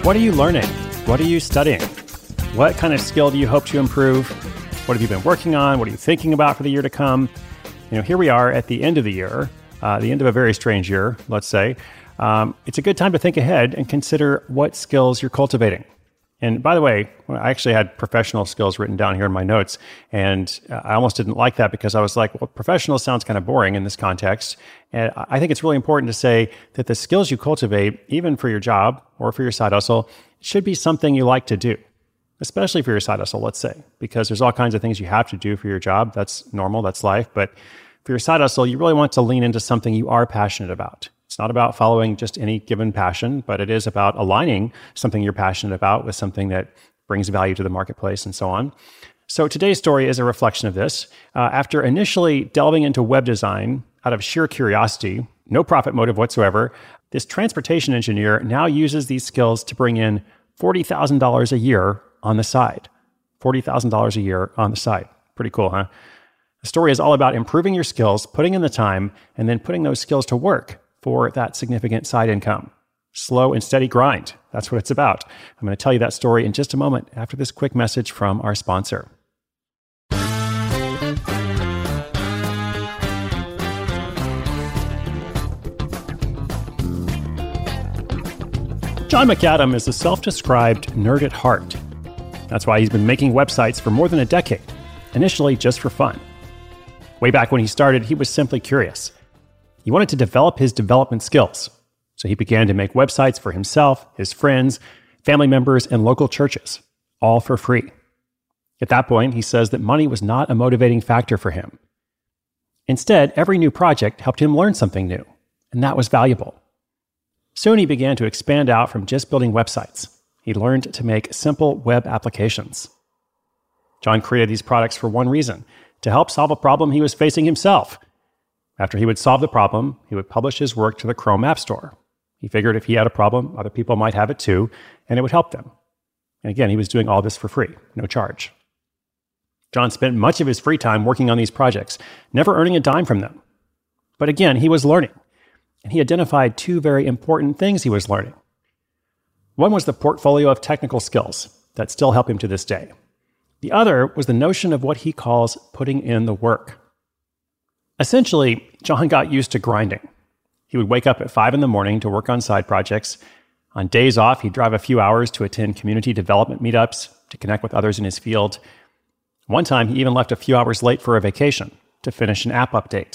What are you learning? What are you studying? What kind of skill do you hope to improve? What have you been working on? What are you thinking about for the year to come? Here we are at the end of the year, the end of a very strange year, let's say. It's a good time to think ahead and consider what skills you're cultivating. And by the way, I actually had professional skills written down here in my notes, and I almost didn't like that because I was like, well, professional sounds kind of boring in this context. And I think it's really important to say that the skills you cultivate, even for your job or for your side hustle, should be something you like to do, especially for your side hustle, let's say, because there's all kinds of things you have to do for your job. That's normal, that's life. But for your side hustle, you really want to lean into something you are passionate about. It's not about following just any given passion, but it is about aligning something you're passionate about with something that brings value to the marketplace and so on. So today's story is a reflection of this. After initially delving into web design out of sheer curiosity, no profit motive whatsoever, this transportation engineer now uses these skills to bring in $40,000 a year on the side. $40,000 a year on the side. Pretty cool, huh? The story is all about improving your skills, putting in the time, and then putting those skills to work for that significant side income. Slow and steady grind. That's what it's about. I'm going to tell you that story in just a moment after this quick message from our sponsor. John McAdam is a self-described nerd at heart. That's why he's been making websites for more than a decade, initially just for fun. Way back when he started, he was simply curious. He wanted to develop his development skills, so he began to make websites for himself, his friends, family members, and local churches, all for free. At that point, he says that money was not a motivating factor for him. Instead, every new project helped him learn something new, and that was valuable. Soon he began to expand out from just building websites. He learned to make simple web applications. John created these products for one reason: to help solve a problem he was facing himself. After he would solve the problem, he would publish his work to the Chrome App Store. He figured if he had a problem, other people might have it too, and it would help them. And again, he was doing all this for free, no charge. John spent much of his free time working on these projects, never earning a dime from them. But again, he was learning, and he identified two very important things he was learning. One was the portfolio of technical skills that still help him to this day. The other was the notion of what he calls putting in the work. Essentially, John got used to grinding. He would wake up at 5 a.m. to work on side projects. On days off, he'd drive a few hours to attend community development meetups to connect with others in his field. One time, he even left a few hours late for a vacation to finish an app update.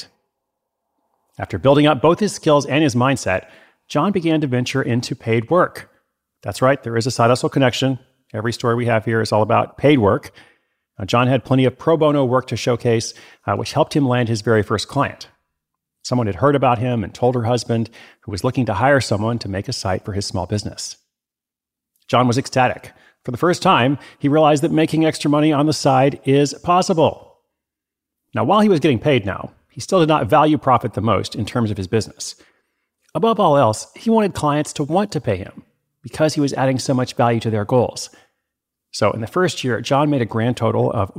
After building up both his skills and his mindset, John began to venture into paid work. That's right, there is a side hustle connection. Every story we have here is all about paid work. Now, John had plenty of pro bono work to showcase, which helped him land his very first client. Someone had heard about him and told her husband, who was looking to hire someone to make a site for his small business. John was ecstatic. For the first time, he realized that making extra money on the side is possible. Now, while he was getting paid now, he still did not value profit the most in terms of his business. Above all else, he wanted clients to want to pay him because he was adding so much value to their goals. So in the first year, John made a grand total of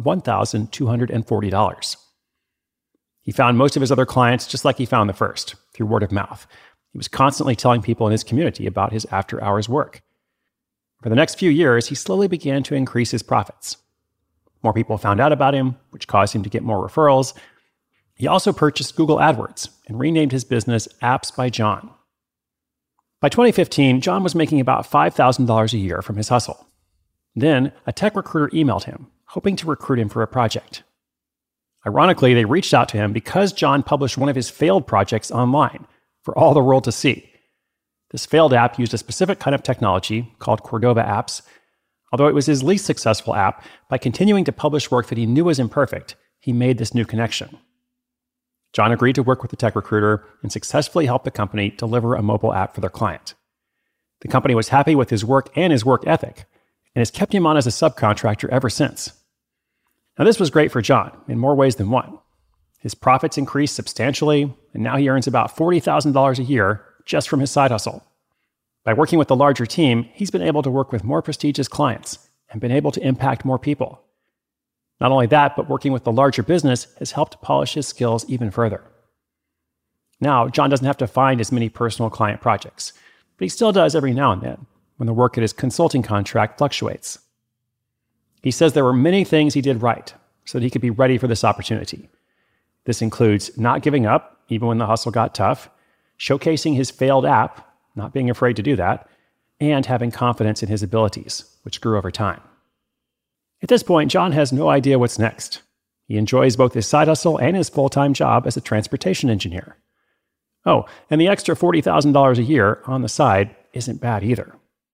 $1,240. He found most of his other clients just like he found the first, through word of mouth. He was constantly telling people in his community about his after-hours work. For the next few years, he slowly began to increase his profits. More people found out about him, which caused him to get more referrals. He also purchased Google AdWords and renamed his business Apps by John. By 2015, John was making about $5,000 a year from his hustle. Then, a tech recruiter emailed him, hoping to recruit him for a project. Ironically, they reached out to him because John published one of his failed projects online for all the world to see. This failed app used a specific kind of technology called Cordova Apps. Although it was his least successful app, by continuing to publish work that he knew was imperfect, he made this new connection. John agreed to work with the tech recruiter and successfully helped the company deliver a mobile app for their client. The company was happy with his work and his work ethic, and has kept him on as a subcontractor ever since. Now, this was great for John in more ways than one. His profits increased substantially, and now he earns about $40,000 a year just from his side hustle. By working with a larger team, he's been able to work with more prestigious clients and been able to impact more people. Not only that, but working with the larger business has helped polish his skills even further. Now, John doesn't have to find as many personal client projects, but he still does every now and then, when the work at his consulting contract fluctuates. He says there were many things he did right so that he could be ready for this opportunity. This includes not giving up, even when the hustle got tough, showcasing his failed app, not being afraid to do that, and having confidence in his abilities, which grew over time. At this point, John has no idea what's next. He enjoys both his side hustle and his full-time job as a transportation engineer. Oh, and the extra $40,000 a year on the side isn't bad either.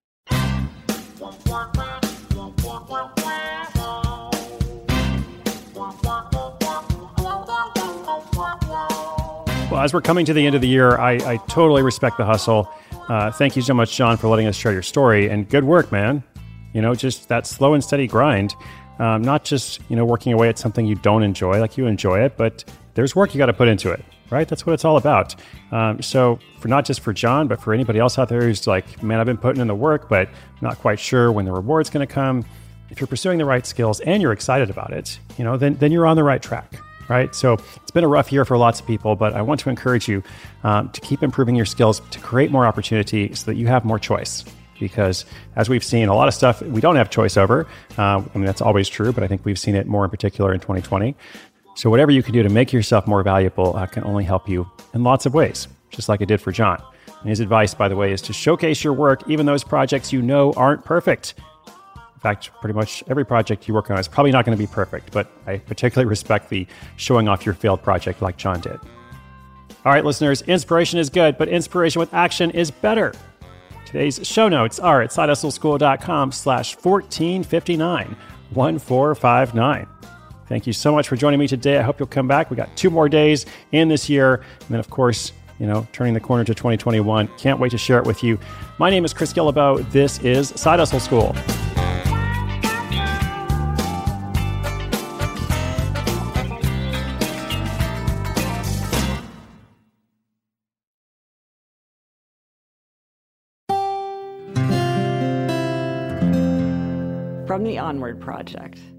Well, as we're coming to the end of the year, I totally respect the hustle. Thank you so much, John, for letting us share your story. And good work, man. Just that slow and steady grind. Not just, working away at something you don't enjoy, like you enjoy it, but there's work you got to put into it, right? That's what it's all about. So for not just for John, but for anybody else out there who's like, man, I've been putting in the work, but not quite sure when the reward's going to come. If you're pursuing the right skills and you're excited about it, then you're on the right track. Right? So it's been a rough year for lots of people, but I want to encourage you to keep improving your skills to create more opportunity so that you have more choice. Because as we've seen, a lot of stuff we don't have choice over. That's always true, but I think we've seen it more in particular in 2020. So whatever you can do to make yourself more valuable can only help you in lots of ways, just like it did for John. And his advice, by the way, is to showcase your work, even those projects aren't perfect. In fact, pretty much every project you work on is probably not going to be perfect, but I particularly respect the showing off your failed project like John did. All right, listeners, inspiration is good, but inspiration with action is better. Today's show notes are at sidehustleschool.com/1459, 1459. Thank you so much for joining me today. I hope you'll come back. We got 2 more days in this year. And then, of course, turning the corner to 2021. Can't wait to share it with you. My name is Chris Guillebeau. This is Side Hustle School. From the Onward Project.